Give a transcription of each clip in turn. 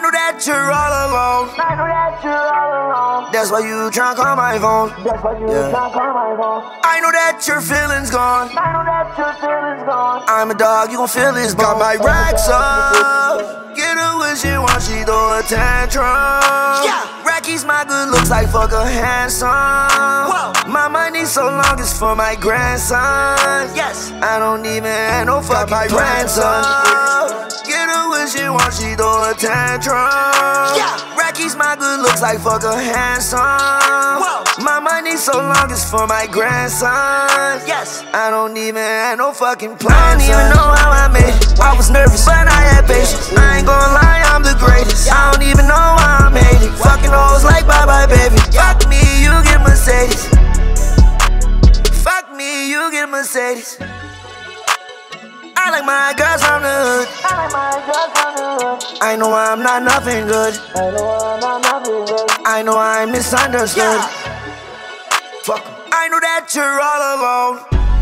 know that you're all alone. I know that you're all alone. That's why you tryna call my phone. That's why you tryna call my phone. I know that your feelings gone. I know that your feelings gone. I'm a dog, you gon' feel this. Got my racks up. Get her when she wants, she throw a tantrum. Racky's my good looks like fuck her handsome. My money so long it's for my grandson. Yes, I don't even have no fucking grandson. Get her when she wants, she throw a tantrum. Racky's my good looks like fuck her handsome. My money so long it's for my grandson. Yes, I don't even have no fucking plans. I don't even know how I made it. I was nervous, but I had patience. I ain't gonna lie, I'm the greatest. I don't even know how I made it. Fucking hoes like bye bye baby. Fuck me, you get Mercedes. Fuck me, you get Mercedes. I like my girls from the hood. I like my girls from the hood. I know I'm not nothing good. I know I'm not nothing good. I know I'm misunderstood. Fuck 'em. I know that you're all alone.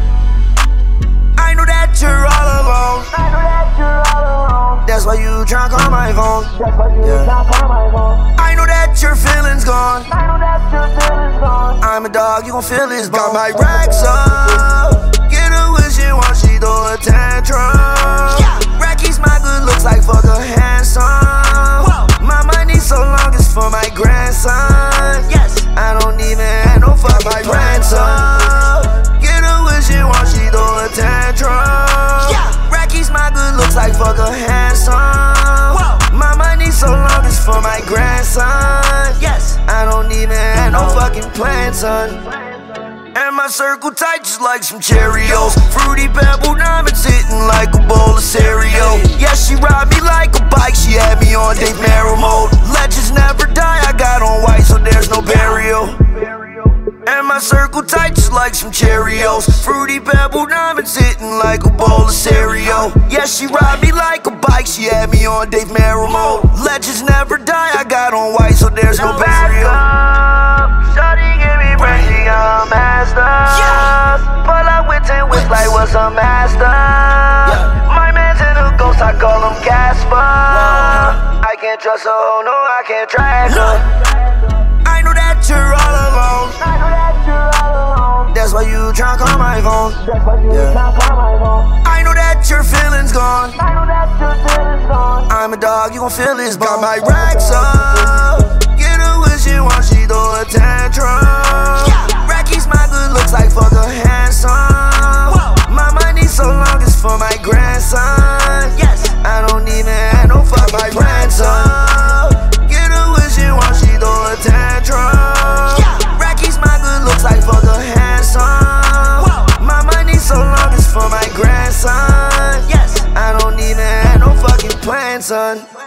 I know that you're all alone. I know that you're all alone. That's why you tryna call my phone. That's why you tryna call my phone. I know that your feelings gone. I know that your feelings gone. I'm a dog, you gon' feel this. Got my racks up. Get her when she wants, she throw a tantrum. Racky's my good looks like fuck her handsome. My money so long it's for my grandson. Yes, I don't even have no fucking grandson. Get her when she wants, she throw a tantrum. Racky's my good looks like fuck her handsome. My money so long it's for my grandson. Yes, I don't even have no fucking plans, son. And my circle tight just like some Cheerios. Fruity pebble diamonds hitting like a bowl of cereal. Yeah, she ride me like a bike, she had me on Dave Merrill mode. Legends never die, I got on white so there's no burial. And my circle tight just like some Cheerios. Fruity pebble diamonds hitting like a bowl of cereal. Yeah, she ride me like a bike, she had me on Dave Merrill mode. Legends never die, I got on white so there's no burial. Shawty give me brain, she got a master. Pull up with 10 whips like what's a master. My man's in a ghost, I call him Casper. I can't trust her, oh no, I can't track her. I know that you're all alone. I know that you're all alone. That's why you tryna call my phone. That's why you tryna call my phone. I know that your feelings gone. I know that your feelings gone. I'm a dog, you gon' feel this. Got my racks up. Get her when she wants, she throw a tantrum. Racky's my good looks like fuck her handsome. My money so long it's for my grandson. Yes, I don't even have no fucking grandson. Get her when she wants, she throw a tantrum. Racky's my good looks like fuck her handsome. My money so long it's for my grandson. Yes, I don't even have no fucking plans, son.